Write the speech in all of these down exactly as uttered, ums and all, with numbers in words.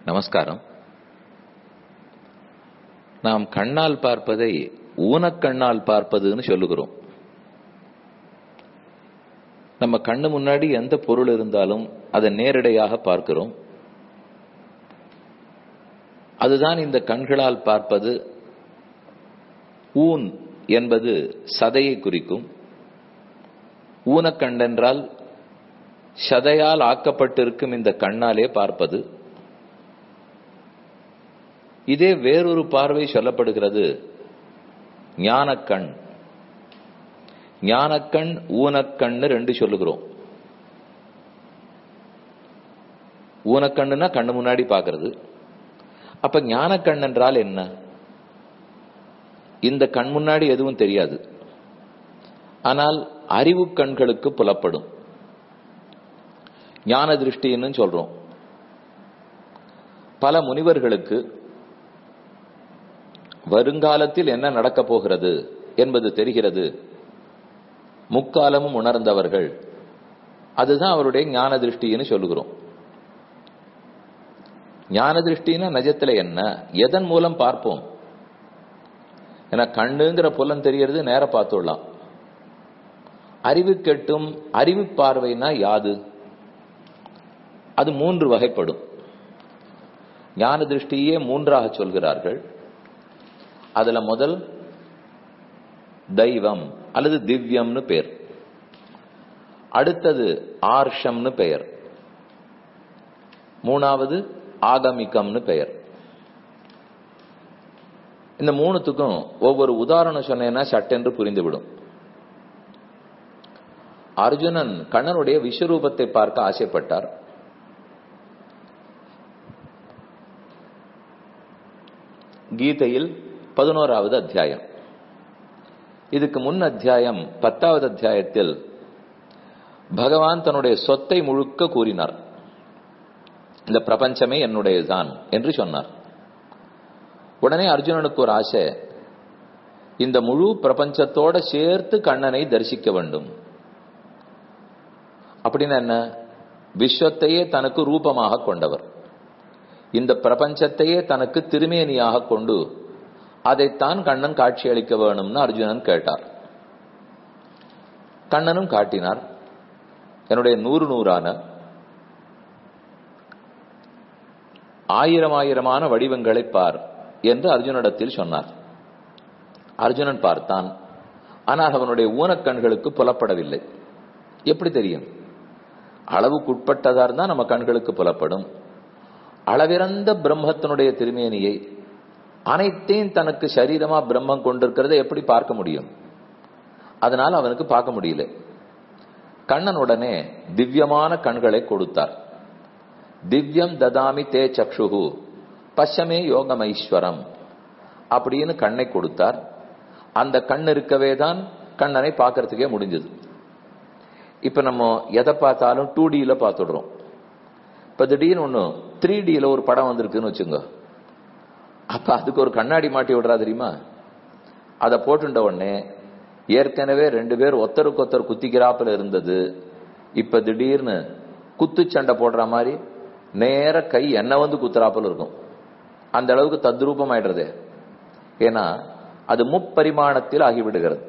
நமஸ்காரம். நாம் கண்ணால் பார்ப்பதை ஊனக்கண்ணால் பார்ப்பதுன்னு சொல்லுகிறோம். நம்ம கண்ணு முன்னாடி எந்த பொருள் இருந்தாலும் அதை நேரடியாக பார்க்கிறோம். அதுதான் இந்த கண்களால் பார்ப்பது. ஊன் என்பது சதையை குறிக்கும். ஊனக்கண்ணென்றால் சதையால் ஆக்கப்பட்டிருக்கும் இந்த கண்ணாலே பார்ப்பது. இதே வேறொரு பார்வை சொல்லப்படுகிறது, ஞானக்கண். ஞானக்கண் ஊனக்கண்ணு ரெண்டு சொல்லுகிறோம். ஊனக்கண்ணுனா கண்ணு முன்னாடி பார்க்கிறது. அப்ப ஞானக்கண் என்றால் என்ன? இந்த கண் முன்னாடி எதுவும் தெரியாது, ஆனால் அறிவு கண்களுக்கு புலப்படும். ஞான திருஷ்டின்னு சொல்றோம். பல முனிவர்களுக்கு வருங்காலத்தில் என்ன நடக்கப் போகிறது என்பது தெரிகிறது. முக்காலமும் உணர்ந்தவர்கள். அதுதான் அவருடைய ஞான திருஷ்டின்னு சொல்லுகிறோம். ஞான திருஷ்டின்னா நிஜத்துல என்ன, எதன் மூலம் பார்ப்போம்? ஏன்னா கண்ணுங்கிற புலன் தெரியறது, நேர பார்த்துடலாம். அறிவு கெட்டும் அறிவு பார்வைனா யாது? அது மூன்று வகைப்படும். ஞான திருஷ்டியே மூன்றாக சொல்கிறார்கள். அதுல முதல் தெய்வம் அல்லது திவ்யம்னு பெயர். அடுத்தது ஆர்ஷம்னு பெயர். மூணாவது ஆகமிகம்னு பெயர். இந்த மூணுத்துக்கும் ஒவ்வொரு உதாரணம் சொன்னேன்னா சட்டென்று புரிந்துவிடும். அர்ஜுனன் கண்ணனுடைய விஸ்வரூபத்தை பார்க்க ஆசைப்பட்டார். கீதையில் பதினோராவது அத்தியாயம். இதுக்கு முன் அத்தியாயம் பத்தாவது அத்தியாயத்தில் பகவான் தன்னுடைய சொத்தை முழுக்க கூறினார். இந்த பிரபஞ்சமே என்னுடையதுதான் என்று சொன்னார். உடனே அர்ஜுனனுக்கு ஒரு ஆசை, இந்த முழு பிரபஞ்சத்தோட சேர்த்து கண்ணனை தரிசிக்க வேண்டும். அப்படின்னு என்ன? விஸ்வத்தையே தனக்கு ரூபமாக கொண்டவர், இந்த பிரபஞ்சத்தையே தனக்கு திருமேனியாக கொண்டு அதைத்தான் கண்ணன் காட்சி அளிக்க வேணும்னு அர்ஜுனன் கேட்டார். கண்ணனும் காட்டினார். என்னுடைய நூறு நூறான ஆயிரம் ஆயிரமான வடிவங்களை பார் என்று அர்ஜுனிடத்தில் சொன்னார். அர்ஜுனன் பார்த்தான். ஆனால் அவனுடைய ஊனக்கண்களுக்கு புலப்படவில்லை. எப்படி தெரியும்? அளவுக்குட்பட்டதா இருந்தா நம்ம கண்களுக்கு புலப்படும். அளவிறந்த பிரம்மத்தினுடைய திருமேனியை, அனைத்தையும் தனக்கு சரீரமா பிரம்மம் கொண்டிருக்கிறத எப்படி பார்க்க முடியும்? அதனால அவனுக்கு பார்க்க முடியல. கண்ணன் உடனே திவ்யமான கண்களை கொடுத்தார். திவ்யம் ததாமி தே சக்ஷுஹு பஷ்யமே யோகமைஸ்வரம் அப்படின்னு கண்ணை கொடுத்தார். அந்த கண் இருக்கவே தான் கண்ணனை பார்க்கறதுக்கே முடிஞ்சது. இப்ப நம்ம எதை பார்த்தாலும் டூ டில பார்த்துடுறோம். இப்ப திடீர்னு ஒண்ணு த்ரீ டில ஒரு படம் வந்திருக்குன்னு வச்சுங்க, அப்ப அதுக்கு ஒரு கண்ணாடி மாட்டி விடுறா தெரியுமா? அதை போட்டுட்ட உடனே ஏற்கனவே ரெண்டு பேர் ஒத்தருக்கு ஒத்தர் குத்திக்கிறாப்புல இருந்தது, இப்ப திடீர்னு குத்து சண்டை போடுற மாதிரி நேர கை என்ன வந்து குத்துறாப்புல இருக்கும். அந்த அளவுக்கு தத்ரூபம் ஆயிடுறது. ஏன்னா அது முப்பரிமாணத்தில் ஆகிவிடுகிறது.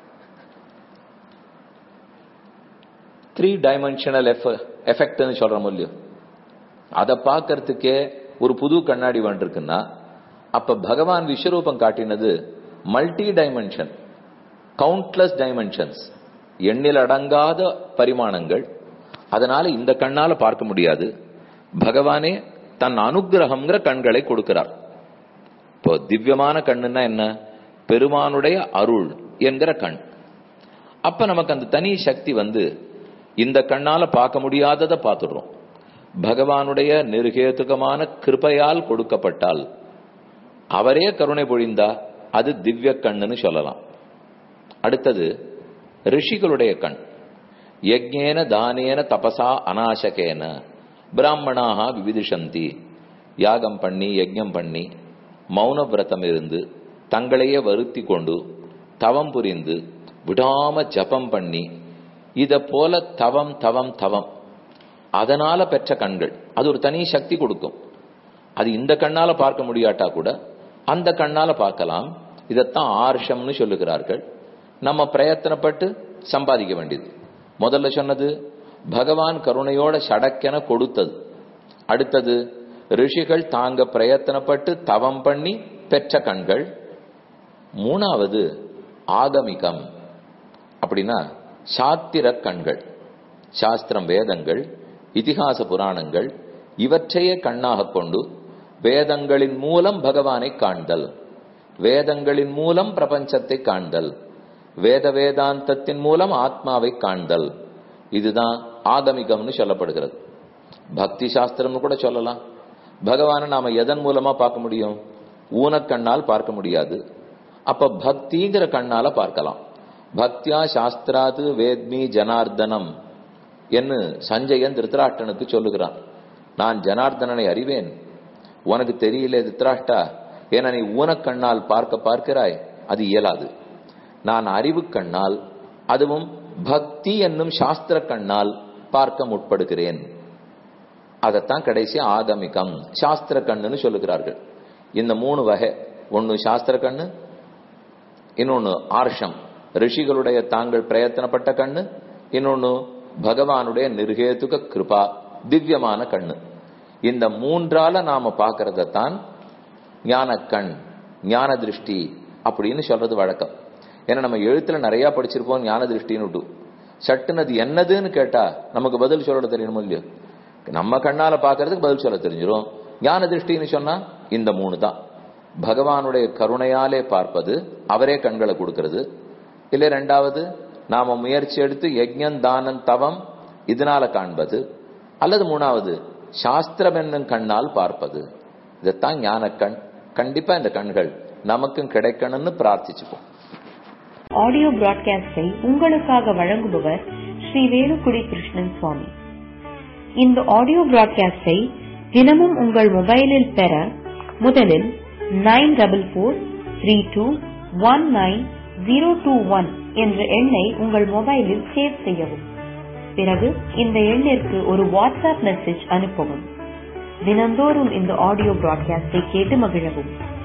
த்ரீ டைமென்ஷனல் எஃபெக்ட்னு சொல்ற மூலியம் அதை பார்க்கறதுக்கே ஒரு புது கண்ணாடி வந்துருக்குன்னா, அப்ப பகவான் விஸ்வரூபம் காட்டினது மல்டி டைமென்ஷன், கவுண்ட்லெஸ் டைமென்ஷன்ஸ், எண்ணில் அடங்காத பரிமாணங்கள். அதனால இந்த கண்ணால பார்க்க முடியாது. பகவானே தன் அனுகிரகம்ங்கிற கண்களை கொடுக்கிறார். இப்போ திவ்யமான கண்ணுன்னா என்ன? பெருமானுடைய அருள் என்கிற கண். அப்ப நமக்கு அந்த தனி சக்தி வந்து இந்த கண்ணால பார்க்க முடியாததை பார்த்துடுறோம். பகவானுடைய நிர்ஹேதுகமான கிருபையால் கொடுக்கப்பட்டால், அவரே கருணை பொழிந்தா அது திவ்ய கண்ணுன்னு சொல்லலாம். அடுத்தது ரிஷிகளுடைய கண். யஜ்ஞேன தானேன தபசா அநாசகேன பிராமணாக விவிதிஷந்தி. யாகம் பண்ணி யஜ்ஞம் பண்ணி மௌன விரதம் இருந்து தங்களையே வருத்தி கொண்டு தவம் புரிந்து விடாம ஜபம் பண்ணி இத போல தவம் தவம் தவம் அதனால பெற்ற கண்கள். அது ஒரு தனி சக்தி கொடுக்கும். அது இந்த கண்ணால பார்க்க முடியாட்டா கூட அந்த கண்ணால பார்க்கலாம். இதத்தான் ஆர்ஷம்னு சொல்லுகிறார்கள். நம்ம பிரயத்தனப்பட்டு சம்பாதிக்க வேண்டியது. முதல்ல சொன்னது பகவான் கருணையோட சடக்கென கொடுத்தது. அடுத்தது ரிஷிகள் தாங்க பிரயத்தனப்பட்டு தவம் பண்ணி பெற்ற கண்கள். மூணாவது ஆகமிகம், அப்படின்னா சாத்திர கண்கள். சாஸ்திரம், வேதங்கள், இதிகாச புராணங்கள் இவற்றையே கண்ணாக கொண்டு வேதங்களின் மூலம் பகவானை காண்தல், வேதங்களின் மூலம் பிரபஞ்சத்தை காண்தல், வேத வேதாந்தத்தின் மூலம் ஆத்மாவை காண்தல். இதுதான் ஆகமிகம்னு சொல்லப்படுகிறது. பக்தி சாஸ்திரம்னு கூட சொல்லலாம். பகவானை நாம எதன் மூலமா பார்க்க முடியும்? ஊனக்கண்ணால் பார்க்க முடியாது. அப்ப பக்திங்கிற கண்ணால பார்க்கலாம். பக்தியா சாஸ்திராது வேத்மி ஜனார்தனம் என்று சஞ்சயன் திருத்தராஷ்டனுக்கு சொல்லுகிறான். நான் ஜனார்தனனை அறிவேன், உனக்கு தெரியல திருத்தராஷ்டா, ஏன்னா நீ ஊனக்கண்ணால் பார்க்க பார்க்கிறாய், அது இயலாது. நான் அறிவு கண்ணால், அதுவும் பக்தி என்னும் சாஸ்திர கண்ணால் பார்க்க முற்படுகிறேன். அதத்தான் கடைசி ஆகமிகம், சாஸ்திர கண்ணுன்னு சொல்லுகிறார்கள். இந்த மூணு வகை, ஒன்னு சாஸ்திர கண்ணு, இன்னொன்னு ஆர்ஷம் ரிஷிகளுடைய தாங்கள் பிரயத்தனப்பட்ட கண்ணு, இன்னொன்னு பகவானுடைய நிர்ஹேதுக கிருபா திவ்யமான கண்ணு. இந்த மூன்றால நாம பார்க்கறதான் ஞான கண், ஞான திருஷ்டி அப்படின்னு சொல்றது வழக்கம். ஏன்னா நம்ம எழுத்துல நிறைய படிச்சிருப்போம் ஞான திருஷ்டின்னு. சட்டுன்னு அது என்னதுன்னு கேட்டா நமக்கு பதில் சொல்ல தெரியணும் இல்லையோ? நம்ம கண்ணால பாக்குறதுக்கு பதில் சொல்ல தெரிஞ்சிடும். ஞான திருஷ்டின்னு சொன்னா இந்த மூணு தான். பகவானுடைய கருணையாலே பார்ப்பது, அவரே கண்களை கொடுக்கிறது. இல்ல ரெண்டாவது நாம முயற்சி எடுத்து யஜ்ஞம் தானம் தவம் இதனால காண்பது, அல்லது மூணாவது சாஸ்திரம் என்னும் கண்ணால் பார்ப்பது. இதத்தான் ஞான கண். கண்டிப்பா இந்த கண்கள் நமக்கும் கிடைக்கணும்னு பிரார்த்திச்சுப்போம். ஆடியோ பிராட்காஸ்டை உங்களுக்காக வழங்குபவர் ஸ்ரீ வேலுக்குடி கிருஷ்ணன் சுவாமி. இந்த ஆடியோ பிராட்காஸ்டை தினமும் உங்கள் மொபைலில் பெற முதலில் nine double four three two one nine zero two one என்ற எண்ணை உங்கள் மொபைலில் சேவ் செய்யவும். பிறகு இந்த எண்ணிற்கு ஒரு வாட்ஸ்அப் மெசேஜ் அனுப்பவும். தினந்தோறும் இந்த ஆடியோ பிராட்காஸ்டை கேட்டு மகிழவும்.